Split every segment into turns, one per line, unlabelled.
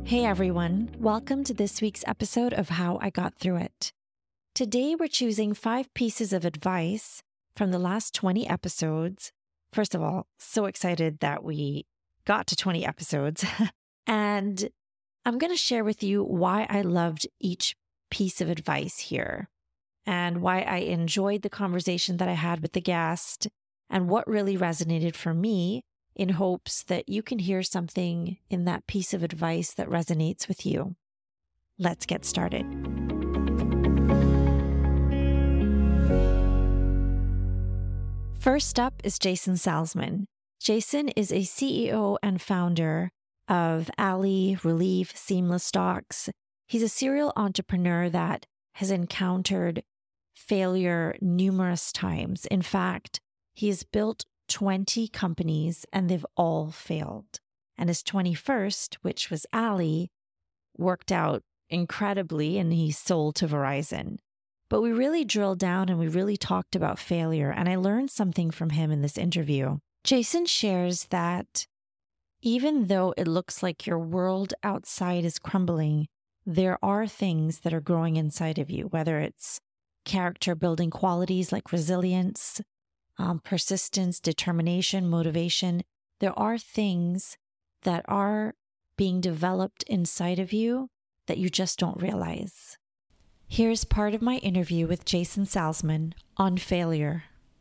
Hey everyone, welcome to this week's episode of How I Got Through It. Today we're choosing 5 pieces of advice from the last 20 episodes. First of all, so excited that we got to 20 episodes. And I'm going to share with you why I loved each piece of advice here and why I enjoyed the conversation that I had with the guest and what really resonated for me, in hopes that you can hear something in that piece of advice that resonates with you. Let's get started. First up is Jason Salzman. Jason is a CEO and founder of Ali, Relief, Seamless Stocks. He's a serial entrepreneur that has encountered failure numerous times. In fact, he has built 20 companies and they've all failed. And his 21st, which was Ali, worked out incredibly and he sold to Verizon. But we really drilled down and we really talked about failure. And I learned something from him in this interview. Jason shares that even though it looks like your world outside is crumbling, there are things that are growing inside of you, whether it's character building qualities like resilience, persistence, determination, motivation. There are things that are being developed inside of you that you just don't realize. Here's part of my interview with Jason Salzman on failure.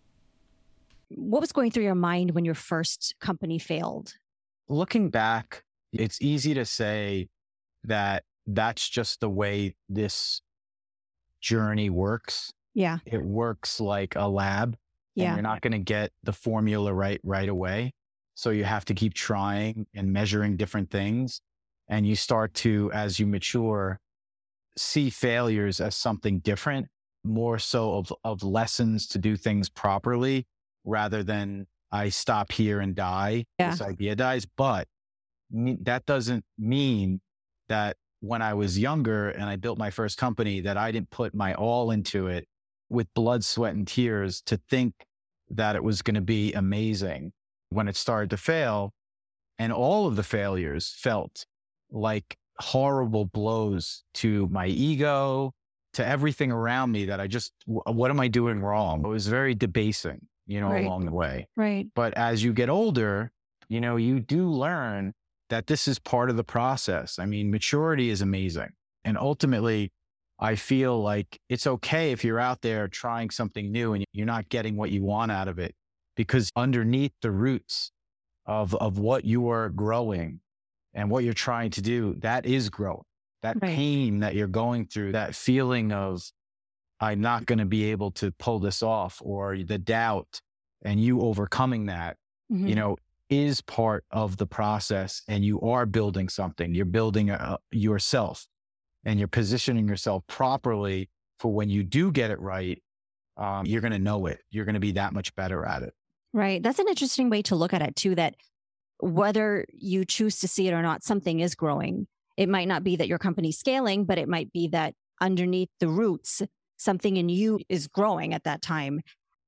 What was going through your mind when your first company failed?
Looking back, it's easy to say that that's just the way this journey works.
Yeah.
It works like a lab.
Yeah.
And you're not going to get the formula right away. So you have to keep trying and measuring different things. And you start to, as you mature, see failures as something different, more so of lessons to do things properly rather than I stop here and die.
Yeah.
This idea dies. But that doesn't mean that when I was younger and I built my first company, that I didn't put my all into it with blood, sweat, and tears to think that it was going to be amazing when it started to fail. And all of the failures felt like horrible blows to my ego, to everything around me that what am I doing wrong? It was very debasing,
Right.
along the way.
Right.
But as you get older, you do learn that this is part of the process. I mean, maturity is amazing. And ultimately, I feel like it's okay if you're out there trying something new and you're not getting what you want out of it, because underneath the roots of what you are growing and what you're trying to do, that is growth. That
Right.
pain that you're going through, that feeling of, I'm not going to be able to pull this off, or the doubt and you overcoming that,
Mhm.
is part of the process. And you are building something. You're building yourself. And you're positioning yourself properly for when you do get it right, you're going to know it. You're going to be that much better at it.
Right. That's an interesting way to look at it too, that whether you choose to see it or not, something is growing. It might not be that your company's scaling, but it might be that underneath the roots, something in you is growing at that time.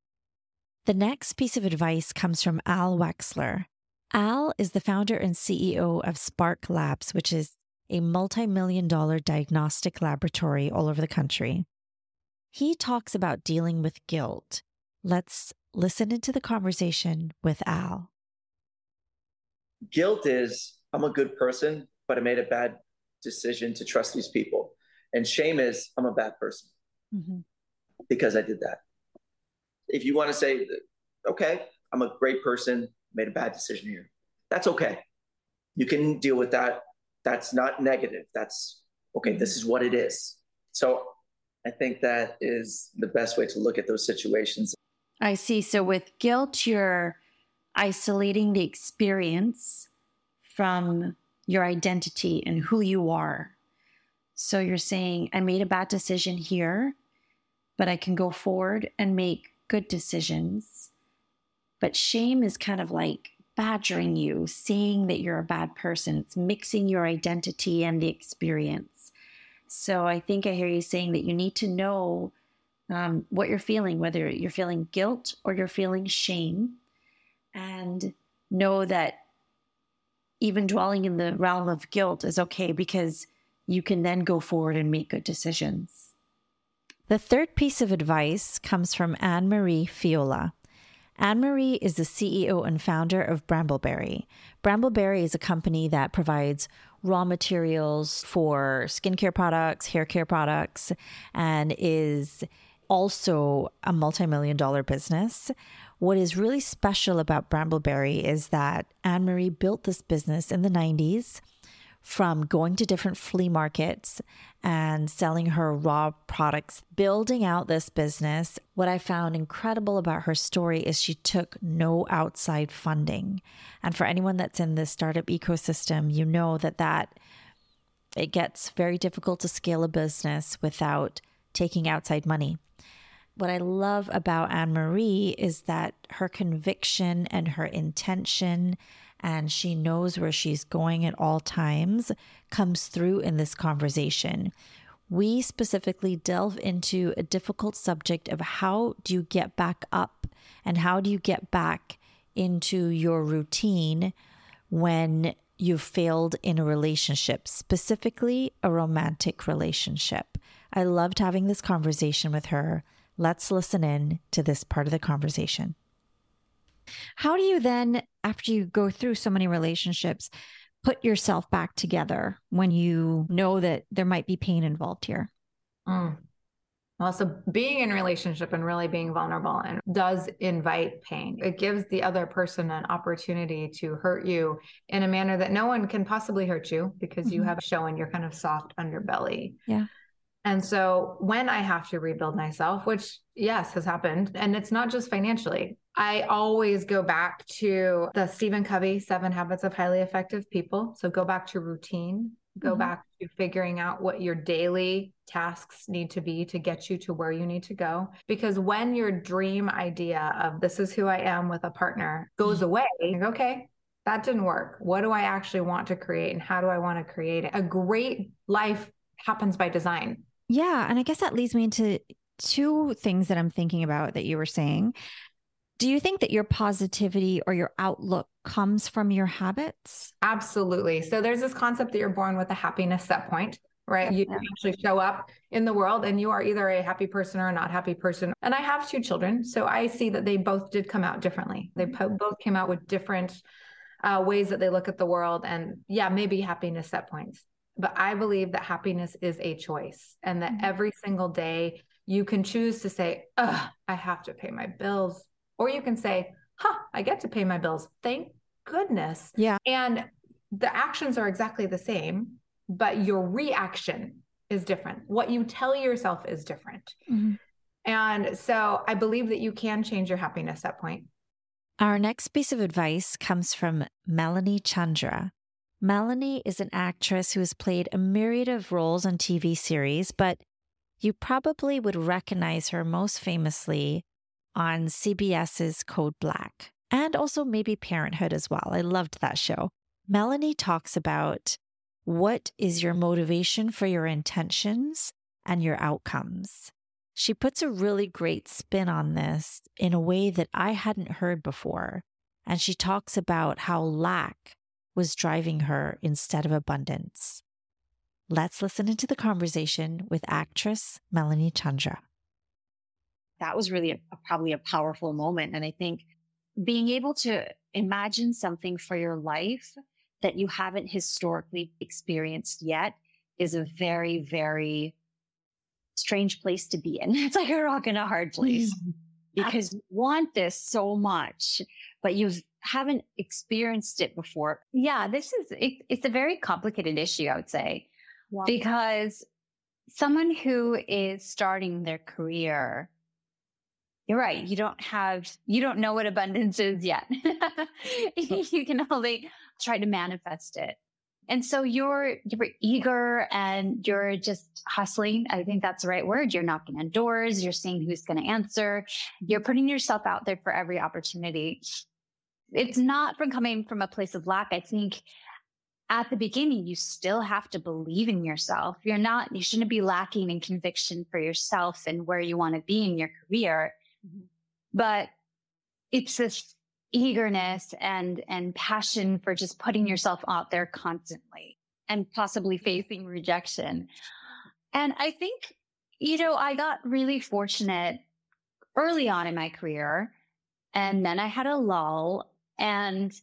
The next piece of advice comes from Al Wexler. Al is the founder and CEO of Spark Labs, which is a multi-million-dollar diagnostic laboratory all over the country. He talks about dealing with guilt. Let's listen into the conversation with Al.
Guilt is, I'm a good person, but I made a bad decision to trust these people. And shame is, I'm a bad person because I did that. If you want to say, okay, I'm a great person, made a bad decision here, that's okay. You can deal with that. That's not negative. That's okay. This is what it is. So I think that is the best way to look at those situations.
I see. So with guilt, you're isolating the experience from your identity and who you are. So you're saying, I made a bad decision here, but I can go forward and make good decisions. But shame is kind of like badgering you, saying that you're a bad person. It's mixing your identity and the experience. So I think I hear you saying that you need to know what you're feeling, whether you're feeling guilt or you're feeling shame, and know that even dwelling in the realm of guilt is okay, because you can then go forward and make good decisions. The third piece of advice comes from Anne-Marie Fiola. Anne-Marie is the CEO and founder of Brambleberry. Brambleberry is a company that provides raw materials for skincare products, hair care products, and is also a multi-million-dollar business. What is really special about Brambleberry is that Anne-Marie built this business in the 90s from going to different flea markets and selling her raw products, building out this business. What I found incredible about her story is she took no outside funding. And for anyone that's in the startup ecosystem, you know that it gets very difficult to scale a business without taking outside money. What I love about Anne-Marie is that her conviction and her intention, and she knows where she's going at all times, comes through in this conversation. We specifically delve into a difficult subject of how do you get back up and how do you get back into your routine when you've failed in a relationship, specifically a romantic relationship. I loved having this conversation with her. Let's listen in to this part of the conversation.
How do you then, after you go through so many relationships, put yourself back together when you know that there might be pain involved here?
Well, so being in a relationship and really being vulnerable and does invite pain. It gives the other person an opportunity to hurt you in a manner that no one can possibly hurt you, because you have shown your kind of soft underbelly.
Yeah.
And so when I have to rebuild myself, which yes, has happened, and it's not just financially, I always go back to the Stephen Covey 7 Habits of Highly Effective People. So go back to routine, go back to figuring out what your daily tasks need to be to get you to where you need to go. Because when your dream idea of this is who I am with a partner goes away, you're like, okay, that didn't work. What do I actually want to create, and how do I want to create it? A great life happens by design.
Yeah. And I guess that leads me into two things that I'm thinking about that you were saying. Do you think that your positivity or your outlook comes from your habits?
Absolutely. So there's this concept that you're born with a happiness set point, right? You actually show up in the world and you are either a happy person or a not happy person. And I have 2 children, so I see that they both did come out differently. They both came out with different ways that they look at the world, and maybe happiness set points. But I believe that happiness is a choice, and that every single day you can choose to say, I have to pay my bills. Or you can say, I get to pay my bills. Thank goodness.
Yeah.
And the actions are exactly the same, but your reaction is different. What you tell yourself is different. And so I believe that you can change your happiness set point.
Our next piece of advice comes from Melanie Chandra. Melanie is an actress who has played a myriad of roles on TV series, but you probably would recognize her most famously on CBS's Code Black, and also maybe Parenthood as well. I loved that show. Melanie talks about what is your motivation for your intentions and your outcomes. She puts a really great spin on this in a way that I hadn't heard before. And she talks about how lack was driving her instead of abundance. Let's listen into the conversation with actress Melanie Chandra.
That was really probably a powerful moment. And I think being able to imagine something for your life that you haven't historically experienced yet is a very, very strange place to be in. It's like a rock and a hard place because you want this so much, but you haven't experienced it before. Yeah, it's a very complicated issue, I would say, because someone who is starting their career, you're right. You don't know what abundance is yet. You can only try to manifest it. And so you're eager and you're just hustling. I think that's the right word. You're knocking on doors. You're seeing who's going to answer. You're putting yourself out there for every opportunity. It's not from coming from a place of lack. I think at the beginning, you still have to believe in yourself. You shouldn't be lacking in conviction for yourself and where you want to be in your career. But it's
eagerness and passion for just putting yourself out there constantly and possibly facing rejection. And I think, I got really fortunate early on in my career, and then I had a lull. And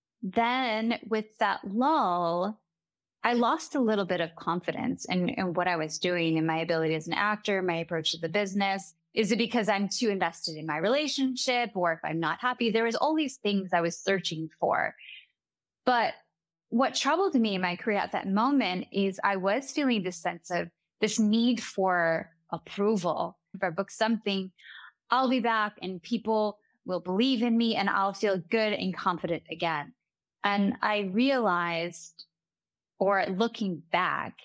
then with that lull, I lost a little bit of confidence in what I was doing and my ability as an actor, my approach to the business. Is it because I'm too invested in my relationship, or if I'm not happy? There was all these things I was searching for. But what troubled me in my career at that moment is I was feeling this sense of this need for approval. If I book something, I'll be back and people will believe in me and I'll feel good and confident again. And I realized, or looking back,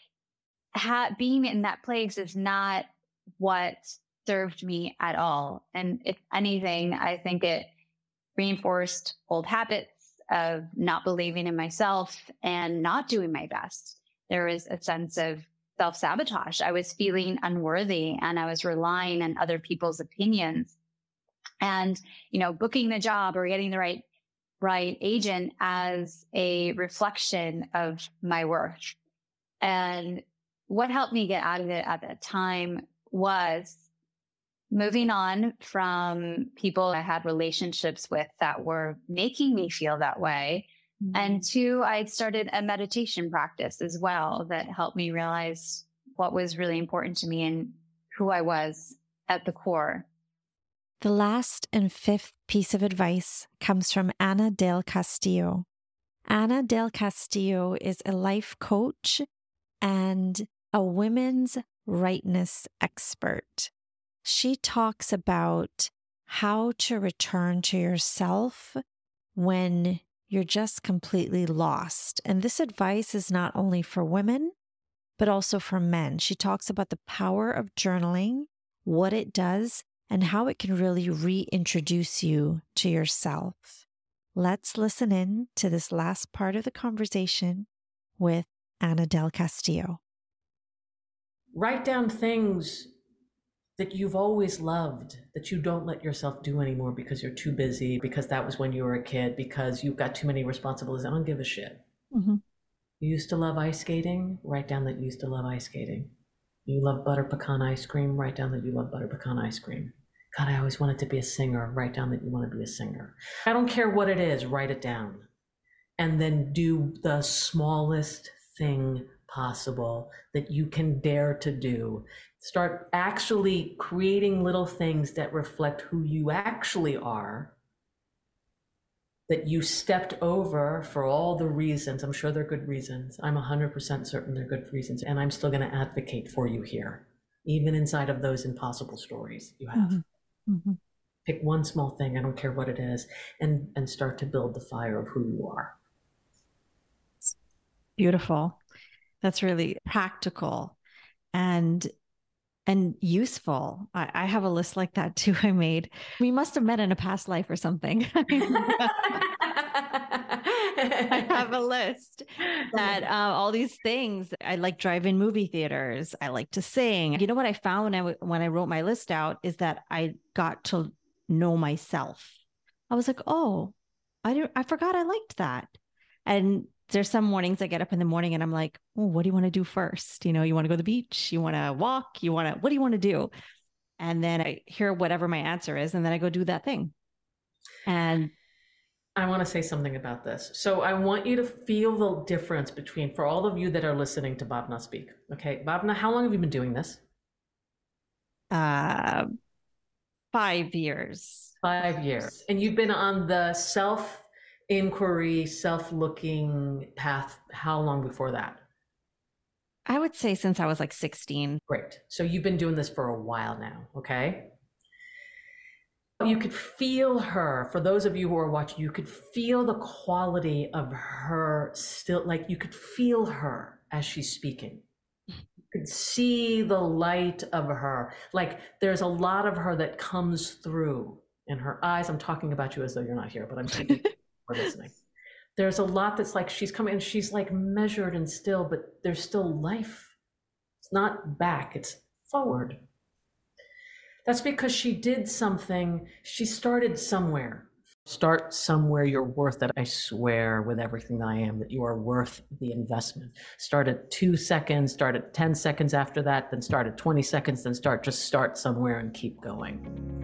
being in that place is not what served me at all. And if anything, I think it reinforced old habits of not believing in myself and not doing my best. There was a sense of self-sabotage. I was feeling unworthy and I was relying on other people's opinions. And, booking the job or getting the right agent as a reflection of my worth. And what helped me get out of it at that time was moving on from people I had relationships with that were making me feel that way. Mm-hmm. And two, I'd started a meditation practice as well that helped me realize what was really important to me and who I was at the core.
The last and fifth piece of advice comes from Ana del Castillo. Ana del Castillo is a life coach and a women's rightness expert. She talks about how to return to yourself when you're just completely lost. And this advice is not only for women, but also for men. She talks about the power of journaling, what it does, and how it can really reintroduce you to yourself. Let's listen in to this last part of the conversation with Ana del Castillo.
Write down things that you've always loved, that you don't let yourself do anymore because you're too busy, because that was when you were a kid, because you've got too many responsibilities. I don't give a shit. Mm-hmm. You used to love ice skating? Write down that you used to love ice skating. You love butter pecan ice cream? Write down that you love butter pecan ice cream. God, I always wanted to be a singer. Write down that you want to be a singer. I don't care what it is, write it down. And then do the smallest thing possible that you can dare to do. Start actually creating little things that reflect who you actually are, that you stepped over for all the reasons. I'm sure they're good reasons. I'm 100% certain they're good reasons. And I'm still going to advocate for you here, even inside of those impossible stories you have. Mm-hmm. Mm-hmm. Pick one small thing, I don't care what it is, and start to build the fire of who you are.
Beautiful. That's really practical and useful. I have a list like that too. I made. We must have met in a past life or something. I have a list that all these things. I like drive-in movie theaters. I like to sing. You know what I found when I wrote my list out is that I got to know myself. I was like, oh, I forgot I liked that. And there's some mornings I get up in the morning and I'm like, oh, what do you want to do first? You want to go to the beach? You want to walk? What do you want to do? And then I hear whatever my answer is, and then I go do that thing. And
I want to say something about this. So I want you to feel the difference between, for all of you that are listening to Bhavna speak. Okay, Bhavna, how long have you been doing this?
5 years.
5 years. And you've been on the self-inquiry, self-looking path how long before that?
I would say since I was like 16.
Great. So you've been doing this for a while now, okay? You could feel her, for those of you who are watching, you could feel the quality of her still, like you could feel her as she's speaking. You could see the light of her. Like there's a lot of her that comes through in her eyes. I'm talking about you as though you're not here, but I'm speaking for listening. There's a lot that's like, she's coming and she's like measured and still, but there's still life. It's not back, it's forward. That's because she did something, she started somewhere. Start somewhere you're worth it. I swear with everything that I am that you are worth the investment. Start at 2 seconds, start at 10 seconds after that, then start at 20 seconds, then start somewhere and keep going.